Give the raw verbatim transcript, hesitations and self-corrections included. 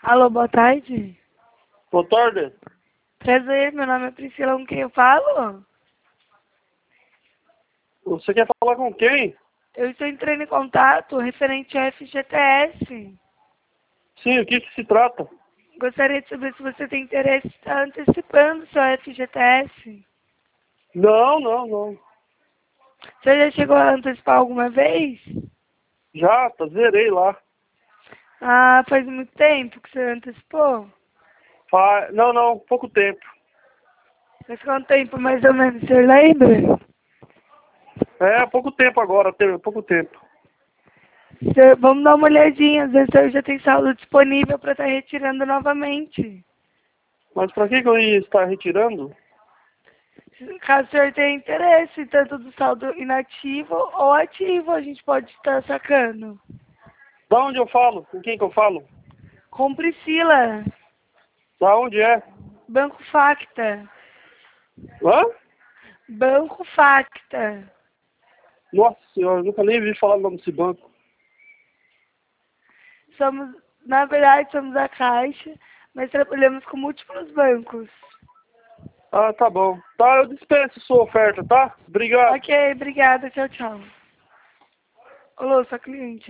Alô, boa tarde. Boa tarde. Prazer, meu nome é Priscila, com quem eu falo? Você quer falar com quem? Eu estou entrando em contato referente ao F G T S. Sim, o que que se trata? Gostaria de saber se você tem interesse em estar antecipando seu F G T S. Não, não, não. Você já chegou a antecipar alguma vez? Já, tá, zerei lá. Ah, faz muito tempo que você antecipou? Fa... Não, não, pouco tempo. Faz quanto tempo mais ou menos, você lembra? É, pouco tempo agora, teve pouco tempo. Você- Vamos dar uma olhadinha, às vezes eu já tem saldo disponível para estar retirando novamente. Mas pra que que eu ia estar retirando? Caso o senhor tenha interesse, tanto do saldo inativo ou ativo, a gente pode estar sacando. Da onde eu falo? Com quem que eu falo? Com Priscila, Da onde é? Banco Facta. Hã? Banco Facta. Nossa senhora, eu nunca nem vi falar o nome desse banco. Somos, na verdade, somos a Caixa, mas trabalhamos com múltiplos bancos. Ah, tá bom. Tá, eu dispenso sua oferta, tá? Obrigado. Ok, obrigada, tchau, tchau. Alô, sua cliente.